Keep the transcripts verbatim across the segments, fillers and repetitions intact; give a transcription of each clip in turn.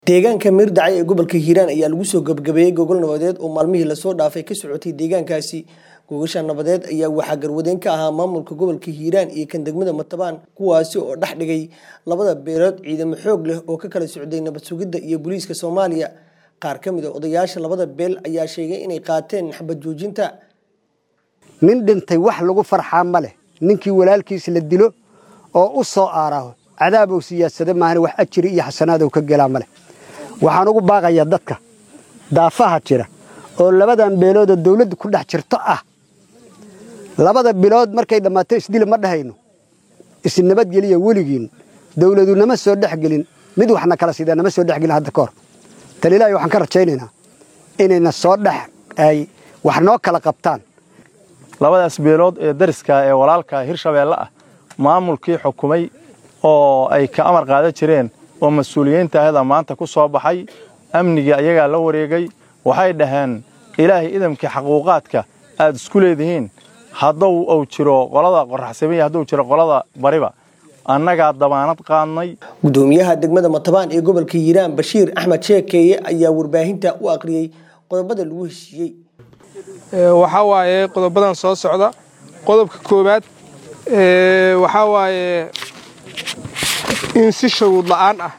deegaanka Mirdacay ee gobolka Hiiraan ayaa lagu soo gabagabeeyay gogol nabadeed oo maalmihii la soo dhaafay ka socotay deegaankaasi. Gogasha nabadeed ayaa waxaa garwadeen ka ahaa maamulka gobolka Hiiraan iyo kan degmada Matabaan, kuwaasi oo dhex dhigay labada beelood ciidamo xoog leh oo ka kala socday nabad sugidda iyo booliiska Soomaaliya. Qaar ka mid ah odayaasha labada beel ayaa sheegay inay qaateen xabad joojinta. nin dhintay wax lagu farxaa ma leh, ninkii walaalkiis la dilo oo u soo aaraho cadaab oo siyaasada maahan wax ajri iyo xasanaad oo ka galaa ma leh. waxaan ugu baaqayaa dadka daafaha jira oo labadan beelood oo dawladdu ku dhex jirto ah labada bilood markay dhamaato isdil ma dhahayno isnabad geliya weligiin dawladdu nama soo dhaxgelin mid waxna kala sidaan nama soo dhaxgelin hadda koor talilaayo waxaan ka rajaynaynaa inayna soo dhax ay wax noo kala qabtaan labadaas beelood ee dariska ee walaalka Hirshabeelle ah maamulkii xukumay oo ay ka amar qaadan jireen oo mas'uuliyiinta ahada maanta ku soo baxay amniga ayaga la wareegay waxay dhaheen ilaahay idamka xaquuqaadka aad isku leedihiin hadduu uu jiro qolada qorraxsamay hadduu jiro qolada bariba annaga damaanad qaadnay. Gudoomiyaha degmada Matabaan ee gobolka Hiiraan Bashiir Axmed Sheekeye ayaa warbaahinta u aqriyay qodobada lagu heshiiyay. ee waxa waaye qodobadan soo socda qodobka koobaad ee waxa waaye in si shuruud la'aan ah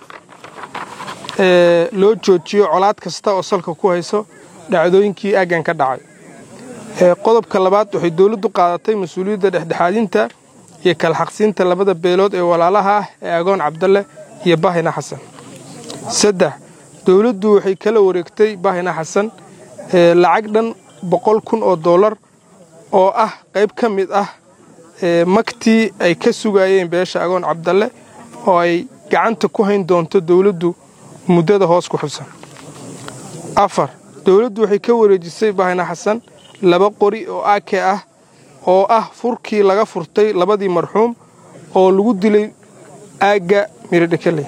ee loo joojiyo colaad kasta oo salka ku hayso dhacdooyinkii aagan ka dhacay. ee qodobka labaad waxay dawladdu qaadatay mas'uuliyadda dhexdhexaadinta iyo kala xaqsiinta labada beelood ee walaalaha ah ee Agoon Cabdalle iyo Bahina Xasan. saddex dawladdu waxay kala wareegtay Bahina Xasan ee lacag dhan boqol kun oo dollar oo ah qayb ka mid ah ee maktii ay ka sugayeen beesha Agoon Cabdalle oo ay gacanta ku hayn doonto dawladdu muddada hoos ku xubsan. afar dawladdu waxay ka wareejisay Bahina Xasan laba qori oo A K ah oo ah furkii laga furtay labadii marxuum oo lagu dilay aaga Mirdacay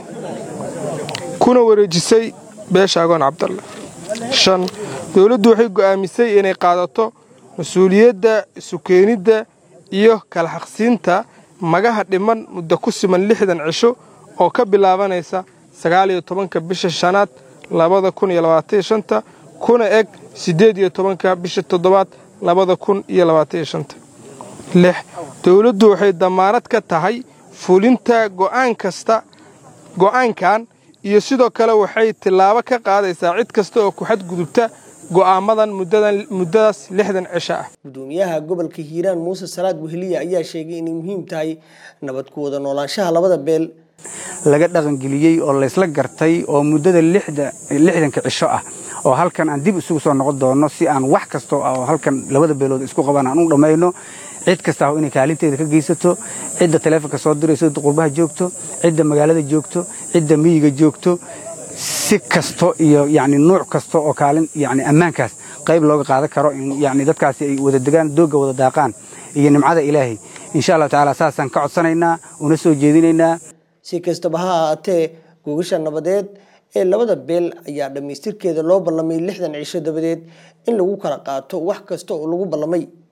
kuna wareejisay beesha Agoon Cabdalle. shan dawladdu waxay go'aamisay inay qaadato mas'uuliyadda isu keenidda iyo kala xaqsiinta magaha dhiman muddo ku siman lixdan cisho oo ka bilaabanaysa sagaal iyo tobanka bisha shanaad labada kun iyo labaatan iyo shanta kuna eg siddeed iyo tobanka bisha toddobaad labada kun iyo labaatan iyo shanta. lix dawladdu waxay damaanad ka tahay fulinta go'aan kasta go'aankan iyo sidoo kale waxay tilaabo ka qaadaysaa cid kasta oo ku xadgudubta go'aamadan muddadan muddadaas lixdan cisho ah. Gudoomiyaha gobolka Hiiraan Muuse Salaad Weheliya ayaa sheegay in muhiim tahay nabad ku wada noolaanshaha labada beel laga dhaqan geliyay oo la isla gartay oo muddada lixdan cisho ah oo halkan aan dib isugu soo noqon doono si aan wax kasto oo halkan labada beelood isku qabaan aan u dhameeyno cid kasta oo inay kaalinteeda ka geysato cidda telefoonka soo dirayso qurbaha joogto cidda magaalada joogto cidda miyiga joogto si kasto iyo yaani nooc kasto oo kaalin yaani ammaankaas qayb looga qaadan karo in yaani dadkaasi ay wada degaan dooga wada daaqaan iyo nimcada Ilaahay insha Allah taala saasan ka codsanaynaa una soo jeedinaynaa. Si kastaba ha ahaatee gogasha nabadeed ee labada beel ayaa dhamaystirkeeda loo ballamay lixdan cisho dabadeed in lagu kala qaato wax kasta oo lagu ballamay.